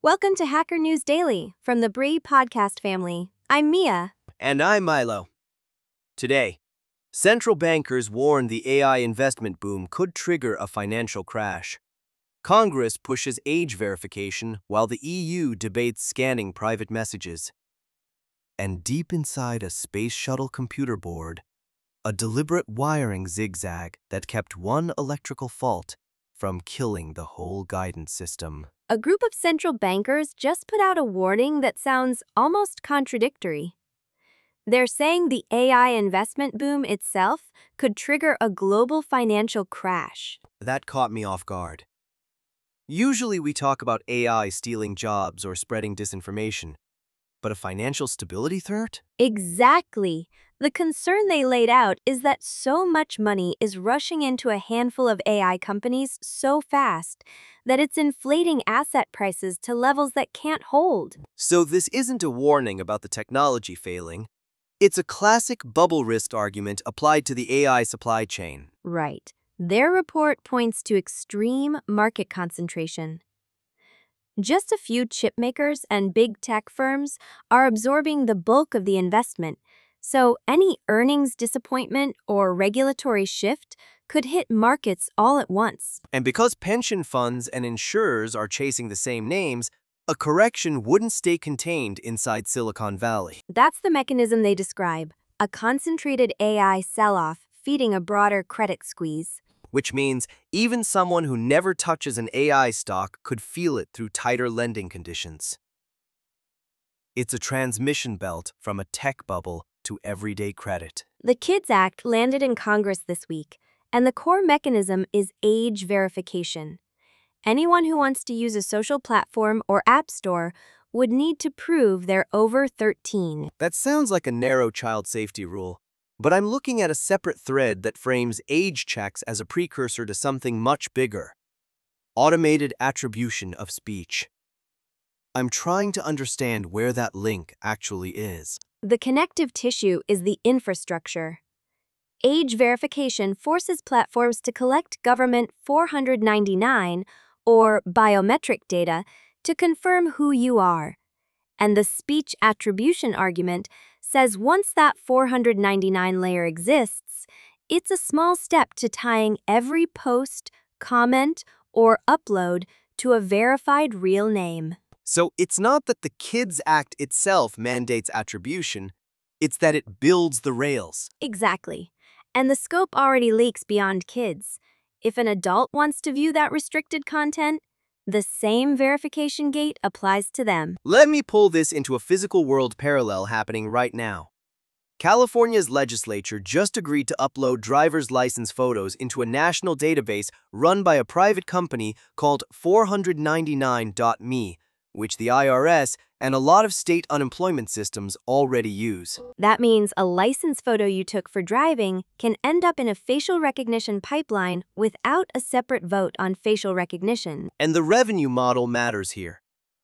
Welcome to Hacker News Daily from the Bree podcast family. I'm Mia. And I'm Milo. Today, central bankers warn the AI investment boom could trigger a financial crash. Congress pushes age verification while the EU debates scanning private messages. And deep inside a space shuttle computer board, a deliberate wiring zigzag that kept one electrical fault from killing the whole guidance system. A group of central bankers just put out a warning that sounds almost contradictory. They're saying the AI investment boom itself could trigger a global financial crash. That caught me off guard. Usually we talk about AI stealing jobs or spreading disinformation, but a financial stability threat? Exactly. The concern they laid out is that so much money is rushing into a handful of AI companies so fast that it's inflating asset prices to levels that can't hold. So this isn't a warning about the technology failing. It's a classic bubble risk argument applied to the AI supply chain. Right. Their report points to extreme market concentration. Just a few chip makers and big tech firms are absorbing the bulk of the investment, so any earnings disappointment or regulatory shift could hit markets all at once. And because pension funds and insurers are chasing the same names, a correction wouldn't stay contained inside Silicon Valley. That's the mechanism they describe, a concentrated AI sell-off feeding a broader credit squeeze. Which means even someone who never touches an AI stock could feel it through tighter lending conditions. It's a transmission belt from a tech bubble to everyday credit. The KIDS Act landed in Congress this week, and the core mechanism is age verification. Anyone who wants to use a social platform or app store would need to prove they're over 13. That sounds like a narrow child safety rule. But I'm looking at a separate thread that frames age checks as a precursor to something much bigger: automated attribution of speech. I'm trying to understand where that link actually is. The connective tissue is the infrastructure. Age verification forces platforms to collect government 499 or biometric data to confirm who you are. And the speech attribution argument says once that 499 layer exists, it's a small step to tying every post, comment, or upload to a verified real name. So it's not that the KIDS Act itself mandates attribution, it's that it builds the rails. Exactly. And the scope already leaks beyond kids. If an adult wants to view that restricted content, the same verification gate applies to them. Let me pull this into a physical world parallel happening right now. California's legislature just agreed to upload driver's license photos into a national database run by a private company called 499.me, which the IRS and a lot of state unemployment systems already use. That means a license photo you took for driving can end up in a facial recognition pipeline without a separate vote on facial recognition. And the revenue model matters here.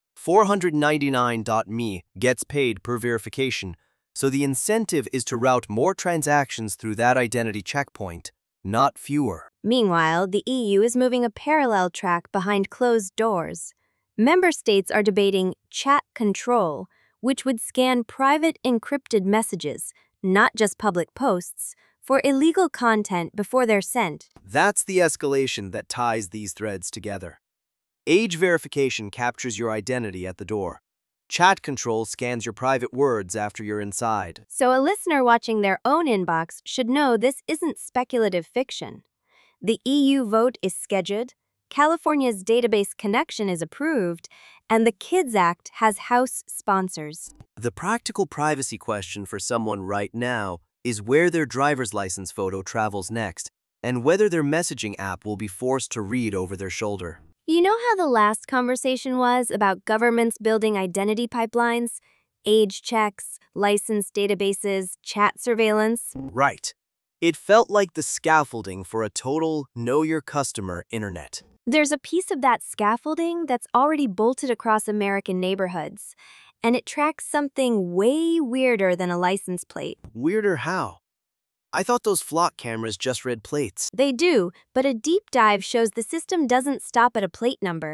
499.me gets paid per verification, so the incentive is to route more transactions through that identity checkpoint, not fewer. Meanwhile, the EU is moving a parallel track behind closed doors. Member states are debating chat control, which would scan private encrypted messages, not just public posts, for illegal content before they're sent. That's the escalation that ties these threads together. Age verification captures your identity at the door. Chat control scans your private words after you're inside. So a listener watching their own inbox should know this isn't speculative fiction. The EU vote is scheduled, California's database connection is approved, and the KIDS Act has House sponsors. The practical privacy question for someone right now is where their driver's license photo travels next, and whether their messaging app will be forced to read over their shoulder. You know how the last conversation was about governments building identity pipelines, age checks, license databases, chat surveillance? Right. It felt like the scaffolding for a total know-your-customer internet. There's a piece of that scaffolding that's already bolted across American neighborhoods, and it tracks something way weirder than a license plate. Weirder how? I thought those flock cameras just read plates. They do, but a deep dive shows the system doesn't stop at a plate number.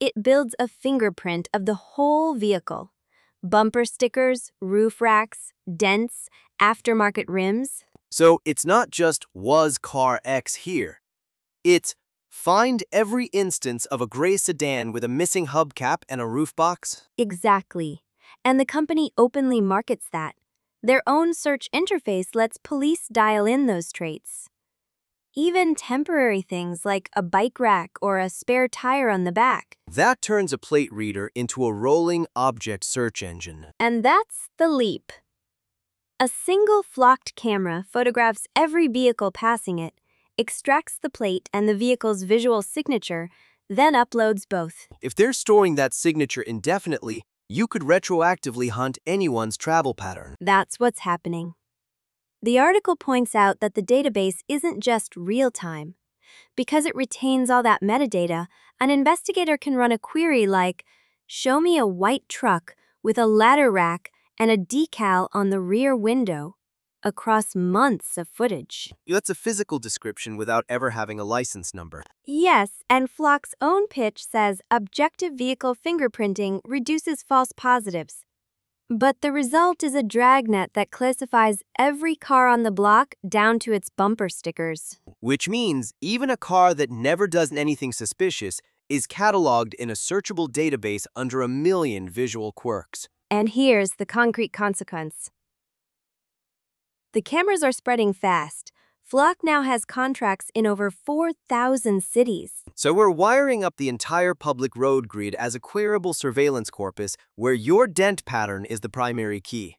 It builds a fingerprint of the whole vehicle. Bumper stickers, roof racks, dents, aftermarket rims. So it's not just was car X here. It's find every instance of a gray sedan with a missing hubcap and a roof box. Exactly. And the company openly markets that. Their own search interface lets police dial in those traits. Even temporary things like a bike rack or a spare tire on the back. That turns a plate reader into a rolling object search engine. And that's the leap. A single flocked camera photographs every vehicle passing it, extracts the plate and the vehicle's visual signature, then uploads both. If they're storing that signature indefinitely, you could retroactively hunt anyone's travel pattern. That's what's happening. The article points out that the database isn't just real-time. Because it retains all that metadata, an investigator can run a query like, "Show me a white truck with a ladder rack and a decal on the rear window," across months of footage. That's a physical description without ever having a license number. Yes, and Flock's own pitch says objective vehicle fingerprinting reduces false positives. But the result is a dragnet that classifies every car on the block down to its bumper stickers. Which means even a car that never does anything suspicious is cataloged in a searchable database under a million visual quirks. And here's the concrete consequence. The cameras are spreading fast. Flock now has contracts in over 4,000 cities. So we're wiring up the entire public road grid as a queryable surveillance corpus where your dent pattern is the primary key.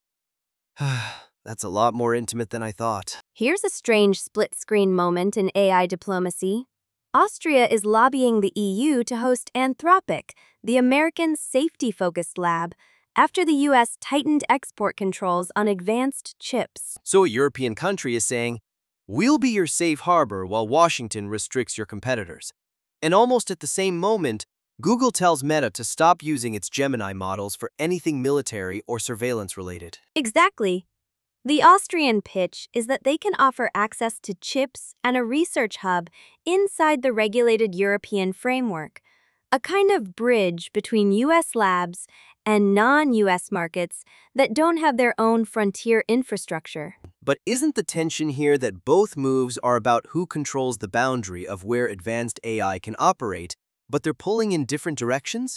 That's a lot more intimate than I thought. Here's a strange split-screen moment in AI diplomacy. Austria is lobbying the EU to host Anthropic, the American safety-focused lab, after the US tightened export controls on advanced chips. So a European country is saying, we'll be your safe harbor while Washington restricts your competitors. And almost at the same moment, Google tells Meta to stop using its Gemini models for anything military or surveillance related. Exactly. The Austrian pitch is that they can offer access to chips and a research hub inside the regulated European framework, a kind of bridge between US labs and non-US markets that don't have their own frontier infrastructure. But isn't the tension here that both moves are about who controls the boundary of where advanced AI can operate, but they're pulling in different directions?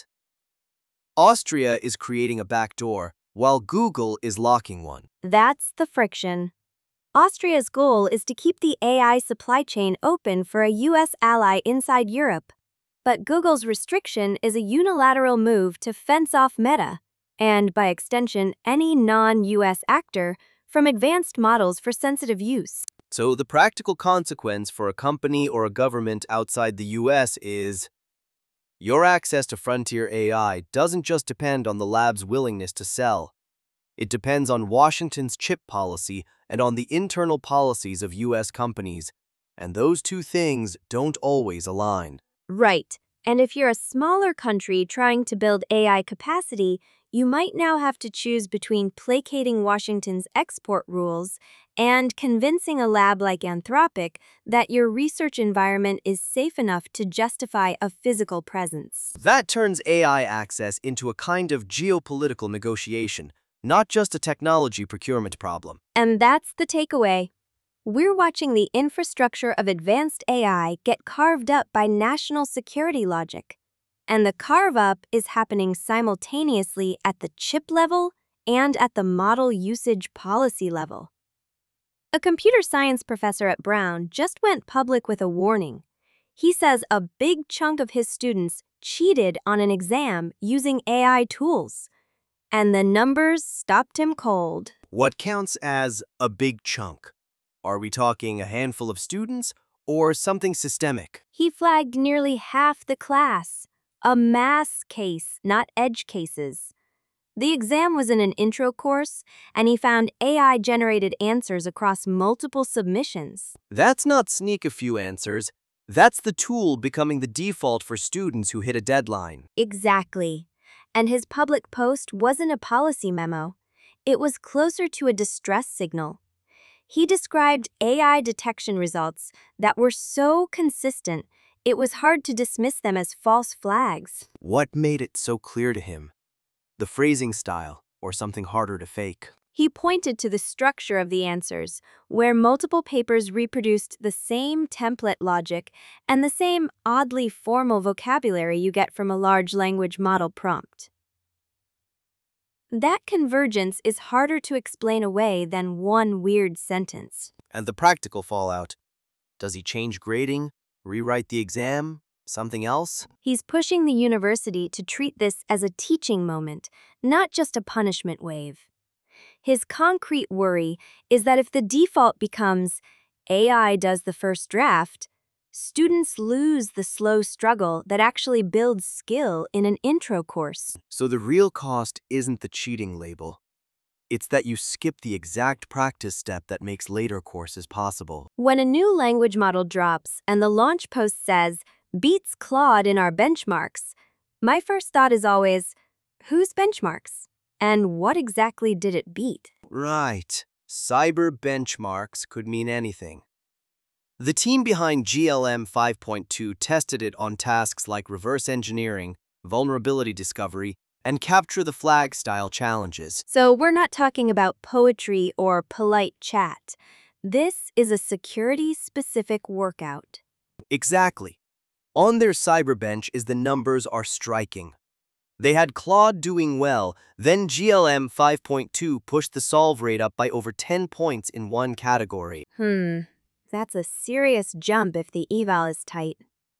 Austria is creating a backdoor, while Google is locking one. That's the friction. Austria's goal is to keep the AI supply chain open for a US ally inside Europe. But Google's restriction is a unilateral move to fence off Meta, and by extension, any non-US actor, from advanced models for sensitive use. So the practical consequence for a company or a government outside the US is your access to frontier AI doesn't just depend on the lab's willingness to sell. It depends on Washington's chip policy and on the internal policies of US companies, and those two things don't always align. Right. And if you're a smaller country trying to build AI capacity, you might now have to choose between placating Washington's export rules and convincing a lab like Anthropic that your research environment is safe enough to justify a physical presence. That turns AI access into a kind of geopolitical negotiation, not just a technology procurement problem. And that's the takeaway. We're watching the infrastructure of advanced AI get carved up by national security logic. And the carve-up is happening simultaneously at the chip level and at the model usage policy level. A computer science professor at Brown just went public with a warning. He says a big chunk of his students cheated on an exam using AI tools. And the numbers stopped him cold. What counts as a big chunk? Are we talking a handful of students or something systemic? He flagged nearly half the class. A mass case, not edge cases. The exam was in an intro course, and he found AI-generated answers across multiple submissions. That's not sneak a few answers. That's the tool becoming the default for students who hit a deadline. Exactly. And his public post wasn't a policy memo. It was closer to a distress signal. He described AI detection results that were so consistent, it was hard to dismiss them as false flags. What made it so clear to him? The phrasing style, or something harder to fake? He pointed to the structure of the answers, where multiple papers reproduced the same template logic and the same oddly formal vocabulary you get from a large language model prompt. That convergence is harder to explain away than one weird sentence. And the practical fallout? Does he change grading, rewrite the exam, something else? He's pushing the university to treat this as a teaching moment, not just a punishment wave. His concrete worry is that if the default becomes AI does the first draft, students lose the slow struggle that actually builds skill in an intro course. So the real cost isn't the cheating label. It's that you skip the exact practice step that makes later courses possible. When a new language model drops and the launch post says, beats Claude in our benchmarks, my first thought is always, whose benchmarks? And what exactly did it beat? Right. Cyber benchmarks could mean anything. The team behind GLM 5.2 tested it on tasks like reverse engineering, vulnerability discovery, and capture the flag style challenges. So we're not talking about poetry or polite chat. This is a security-specific workout. Exactly. On their Cyberbench the numbers are striking. They had Claude doing well, then GLM 5.2 pushed the solve rate up by over 10 points in one category. That's a serious jump if the eval is tight.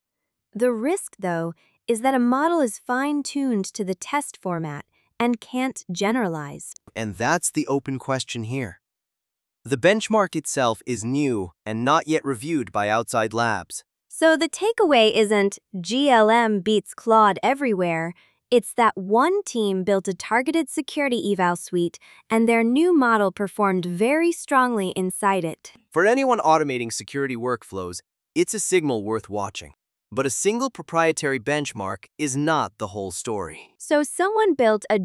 The risk, though, is that a model is fine-tuned to the test format and can't generalize. And that's the open question here. The benchmark itself is new and not yet reviewed by outside labs. So the takeaway isn't GLM beats Claude everywhere. It's that one team built a targeted security eval suite, and their new model performed very strongly inside it. For anyone automating security workflows, it's a signal worth watching. But a single proprietary benchmark is not the whole story. So someone built a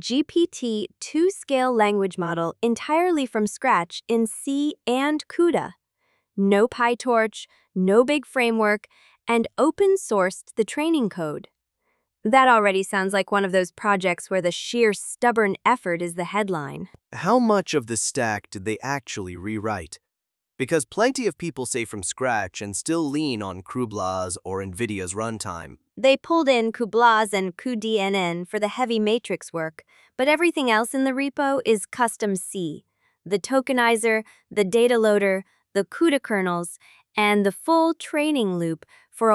GPT-2 scale language model entirely from scratch in C and CUDA. No PyTorch, no big framework, and open-sourced the training code. That already sounds like one of those projects where the sheer stubborn effort is the headline. How much of the stack did they actually rewrite? Because plenty of people say from scratch and still lean on cuBLAS or NVIDIA's runtime. They pulled in cuBLAS and cuDNN for the heavy matrix work, but everything else in the repo is custom C. The tokenizer, the data loader, the CUDA kernels, and the full training loop for a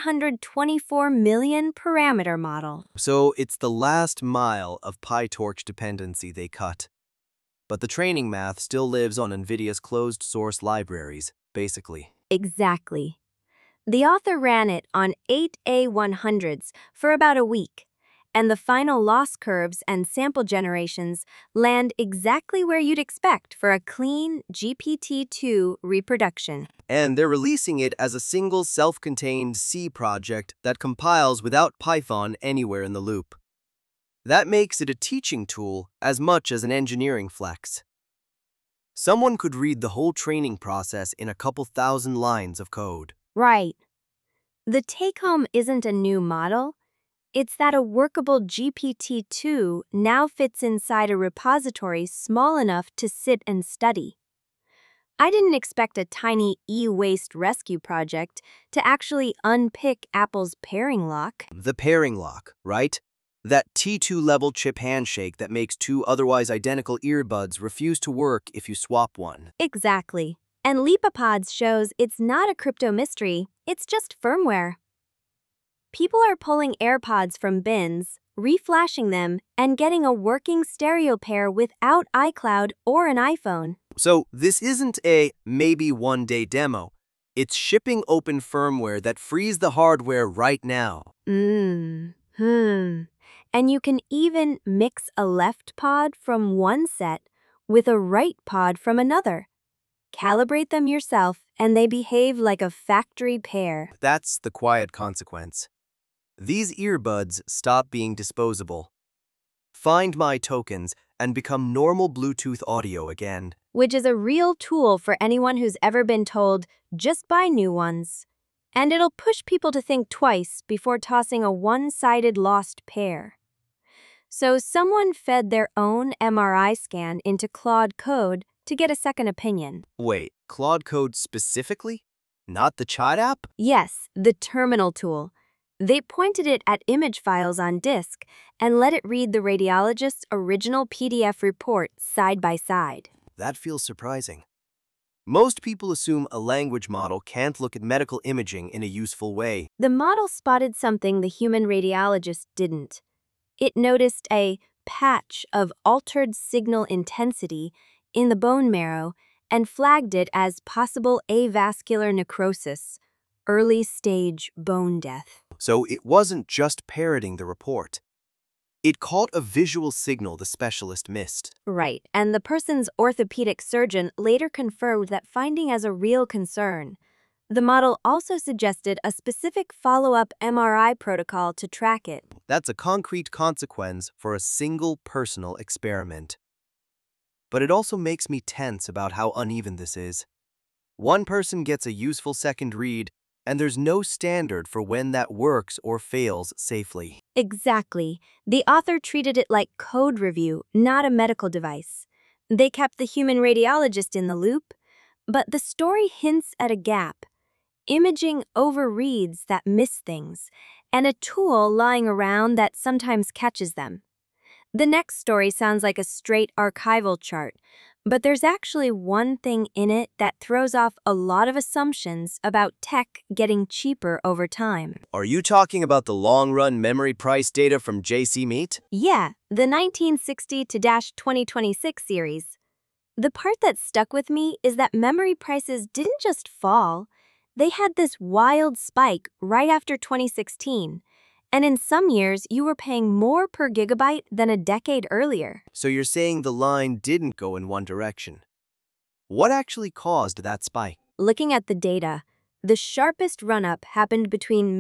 124 million parameter model. So it's the last mile of PyTorch dependency they cut. But the training math still lives on NVIDIA's closed-source libraries, basically. Exactly. The author ran it on 8 A100s for about a week, and the final loss curves and sample generations land exactly where you'd expect for a clean GPT-2 reproduction. And they're releasing it as a single self-contained C project that compiles without Python anywhere in the loop. That makes it a teaching tool as much as an engineering flex. Someone could read the whole training process in a couple thousand lines of code. Right. The take-home isn't a new model. It's that a workable GPT-2 now fits inside a repository small enough to sit and study. I didn't expect a tiny e-waste rescue project to actually unpick Apple's pairing lock. The pairing lock, right? That T2-level chip handshake that makes two otherwise identical earbuds refuse to work if you swap one. Exactly. And LipaPods shows it's not a crypto mystery, it's just firmware. People are pulling AirPods from bins, reflashing them, and getting a working stereo pair without iCloud or an iPhone. So this isn't a maybe one-day demo. It's shipping open firmware that frees the hardware right now. And you can even mix a left pod from one set with a right pod from another. Calibrate them yourself, and they behave like a factory pair. That's the quiet consequence. These earbuds stop being disposable. Find my tokens and become normal Bluetooth audio again. Which is a real tool for anyone who's ever been told, just buy new ones. And it'll push people to think twice before tossing a one-sided lost pair. So someone fed their own MRI scan into Claude Code to get a second opinion. Wait, Claude Code specifically? Not the chat app? Yes, the terminal tool. They pointed it at image files on disk and let it read the radiologist's original PDF report side by side. That feels surprising. Most people assume a language model can't look at medical imaging in a useful way. The model spotted something the human radiologist didn't. It noticed a patch of altered signal intensity in the bone marrow and flagged it as possible avascular necrosis, early stage bone death. So it wasn't just parroting the report. It caught a visual signal the specialist missed. Right, and the person's orthopedic surgeon later confirmed that finding as a real concern. The model also suggested a specific follow-up MRI protocol to track it. That's a concrete consequence for a single personal experiment. But it also makes me tense about how uneven this is. One person gets a useful second read, and there's no standard for when that works or fails safely. Exactly. The author treated it like code review, not a medical device. They kept the human radiologist in the loop, but the story hints at a gap. Imaging overreads that miss things, and a tool lying around that sometimes catches them. The next story sounds like a straight archival chart, but there's actually one thing in it that throws off a lot of assumptions about tech getting cheaper over time. Are you talking about the long-run memory price data from JC Meet? Yeah, the 1960 to 2026 series. The part that stuck with me is that memory prices didn't just fall. They had this wild spike right after 2016. And in some years, you were paying more per gigabyte than a decade earlier. So you're saying the line didn't go in one direction. What actually caused that spike? Looking at the data, the sharpest run-up happened between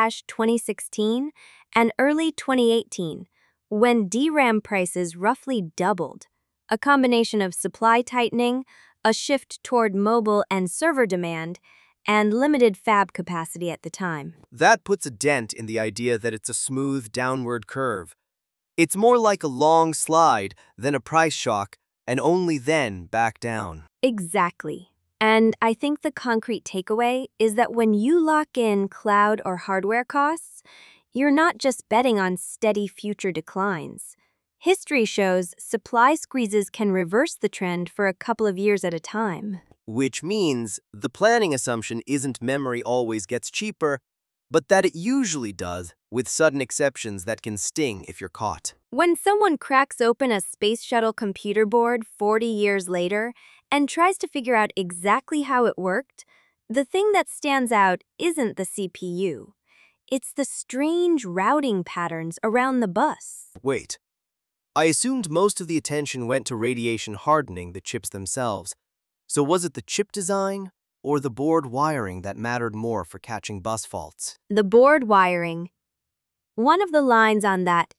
mid-2016 and early 2018, when DRAM prices roughly doubled. A combination of supply tightening, a shift toward mobile and server demand, and limited fab capacity at the time. That puts a dent in the idea that it's a smooth downward curve. It's more like a long slide than a price shock, and only then back down. Exactly. And I think the concrete takeaway is that when you lock in cloud or hardware costs, you're not just betting on steady future declines. History shows supply squeezes can reverse the trend for a couple of years at a time. Which means the planning assumption isn't memory always gets cheaper, but that it usually does, with sudden exceptions that can sting if you're caught. When someone cracks open a space shuttle computer board 40 years later and tries to figure out exactly how it worked, the thing that stands out isn't the CPU. It's the strange routing patterns around the bus. Wait. I assumed most of the attention went to radiation hardening the chips themselves. So was it the chip design or the board wiring that mattered more for catching bus faults? The board wiring. One of the lines on that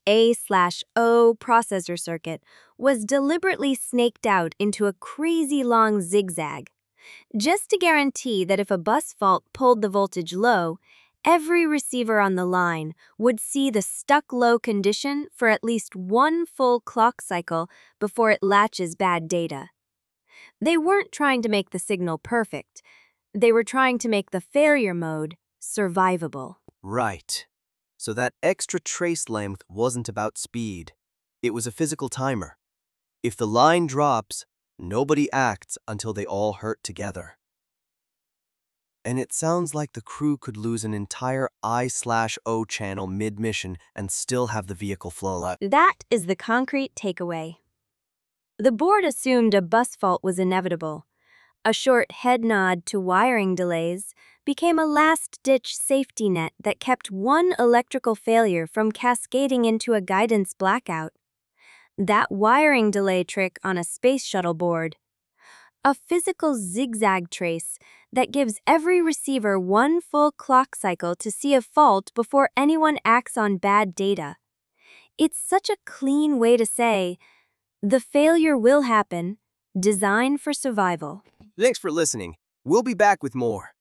A/O processor circuit was deliberately snaked out into a crazy long zigzag, just to guarantee that if a bus fault pulled the voltage low, every receiver on the line would see the stuck low condition for at least one full clock cycle before it latches bad data. They weren't trying to make the signal perfect. They were trying to make the failure mode survivable. Right. So that extra trace length wasn't about speed. It was a physical timer. If the line drops, nobody acts until they all hurt together. And it sounds like the crew could lose an entire I/O channel mid-mission and still have the vehicle flow. That is the concrete takeaway. The board assumed a bus fault was inevitable. A short head nod to wiring delays became a last-ditch safety net that kept one electrical failure from cascading into a guidance blackout. That wiring delay trick on a space shuttle board. A physical zigzag trace that gives every receiver one full clock cycle to see a fault before anyone acts on bad data. It's such a clean way to say, the failure will happen, design for survival. Thanks for listening. We'll be back with more.